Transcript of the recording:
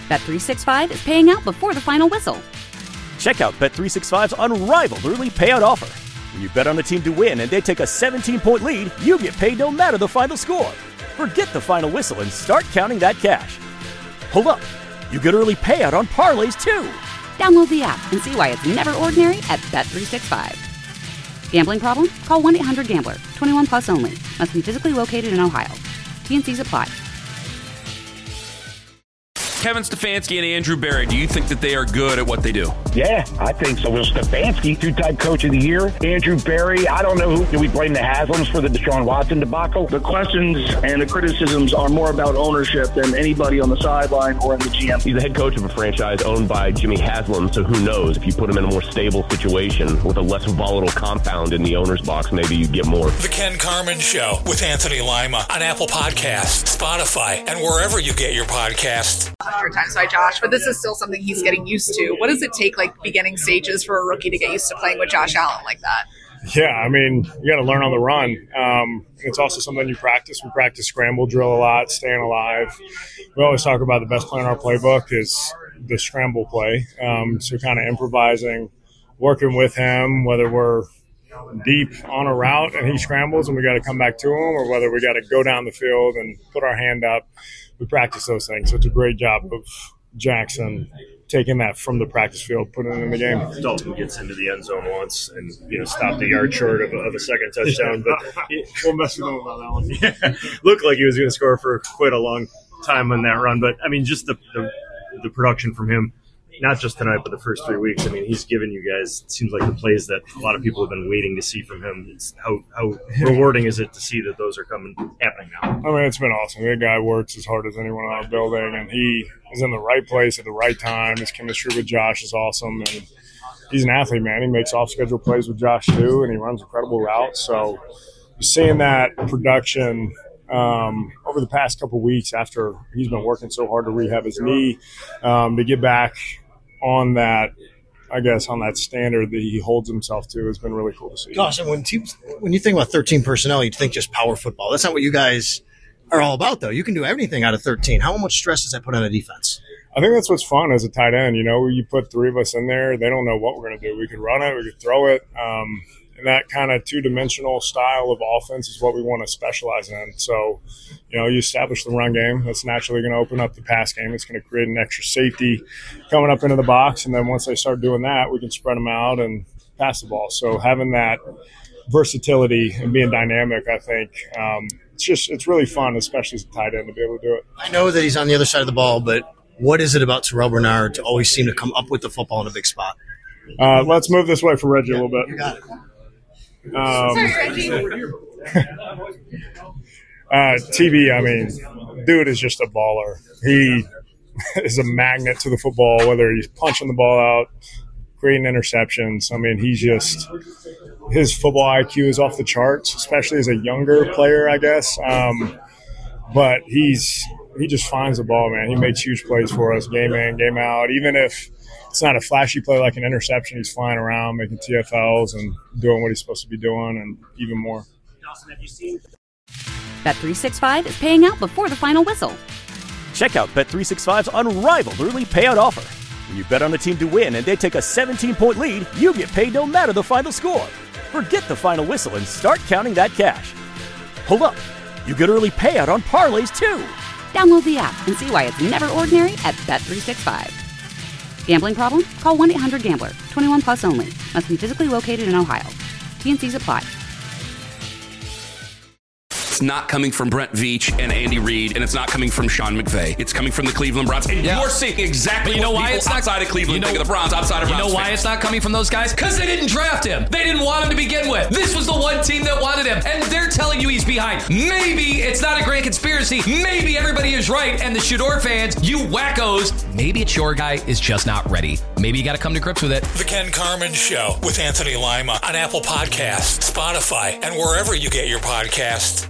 Bet365 is paying out before the final whistle. Check out Bet365's unrivaled early payout offer. When you bet on a team to win and they take a 17-point lead, you get paid no matter the final score. Forget the final whistle and start counting that cash. Hold up. You get early payout on parlays, too. Download the app and see why it's never ordinary at Bet365. Gambling problem? Call 1-800-GAMBLER. 21 plus only. Must be physically located in Ohio. T&Cs apply. Kevin Stefanski and Andrew Berry, do you think that they are good at what they do? Yeah, I think so. Well, Stefanski, two-time coach of the year. Andrew Berry, I don't know who. Do we blame the Haslams for the Deshaun Watson debacle? The questions and the criticisms are more about ownership than anybody on the sideline or in the GM. He's the head coach of a franchise owned by Jimmy Haslam, so who knows? If you put him in a more stable situation with a less volatile compound in the owner's box, maybe you get more. The Ken Carman Show with Anthony Lima on Apple Podcasts, Spotify, and wherever you get your podcasts. Times by Josh, but this is still something he's getting used to. What does it take, like beginning stages, for a rookie to get used to playing with Josh Allen like that? Yeah, I mean, you got to learn on the run. It's also something you practice. We practice scramble drill a lot, staying alive. We always talk about the best play in our playbook is the scramble play. So kind of improvising, working with him, whether we're deep on a route and he scrambles and we got to come back to him, or whether we got to go down the field and put our hand up. We practice those things. So it's a great job of Jackson taking that from the practice field, putting it in the game. Dalton gets into the end zone once and stopped a yard short of a second touchdown, but we'll mess with him about that one. Yeah, looked like he was going to score for quite a long time on that run. But I mean, just the production from him, not just tonight, but the first 3 weeks. I mean, he's given you guys, it seems like, the plays that a lot of people have been waiting to see from him. It's how rewarding is it to see that those are happening now? I mean, it's been awesome. The guy works as hard as anyone in our building, and he is in the right place at the right time. His chemistry with Josh is awesome, and he's an athlete, man. He makes off-schedule plays with Josh, too, and he runs incredible routes. So seeing that production over the past couple of weeks after he's been working so hard to rehab his knee, to get back on that, I guess, on that standard that he holds himself to has been really cool to see. Gosh, and when you think about 13 personnel, you think just power football. That's not what you guys are all about, though. You can do everything out of 13. How much stress does that put on a defense? I think that's what's fun as a tight end. You put three of us in there, they don't know what we're going to do. We could run it, we could throw it. And that kind of two-dimensional style of offense is what we want to specialize in. So, you establish the run game. That's naturally going to open up the pass game. It's going to create an extra safety coming up into the box. And then once they start doing that, we can spread them out and pass the ball. So having that versatility and being dynamic, I think, it's really fun, especially as a tight end, to be able to do it. I know that he's on the other side of the ball, but what is it about Terrell Bernard to always seem to come up with the football in a big spot? Let's move this way for Reggie a little bit. You got it. Sorry, Reggie. TB, I mean, dude is just a baller. He is a magnet to the football, whether he's punching the ball out, creating interceptions. I mean, his football IQ is off the charts, especially as a younger player, I guess. But he just finds the ball, man. He makes huge plays for us, game in, game out. Even if it's not a flashy play like an interception, he's flying around, making TFLs and doing what he's supposed to be doing and even more. Dawson, have you seen Bet365 is paying out before the final whistle. Check out Bet365's unrivaled early payout offer. When you bet on a team to win and they take a 17-point lead, you get paid no matter the final score. Forget the final whistle and start counting that cash. Hold up. You get early payout on parlays, too. Download the app and see why it's never ordinary at Bet365. Gambling problem? Call 1-800-GAMBLER. 21 plus only. Must be physically located in Ohio. T&Cs apply. It's not coming from Brent Veach and Andy Reid, and it's not coming from Sean McVay. It's coming from the Cleveland Browns. And you're seeing exactly what people outside of Cleveland think of the Browns, outside of Browns. You know why it's not coming from those guys? Because they didn't draft him. They didn't want him to begin with. This was the one team that wanted him, and they're telling you he's behind. Maybe it's not a grand conspiracy. Maybe everybody is right, and the Shador fans, you wackos, maybe it's your guy is just not ready. Maybe you got to come to grips with it. The Ken Carman Show with Anthony Lima on Apple Podcasts, Spotify, and wherever you get your podcasts.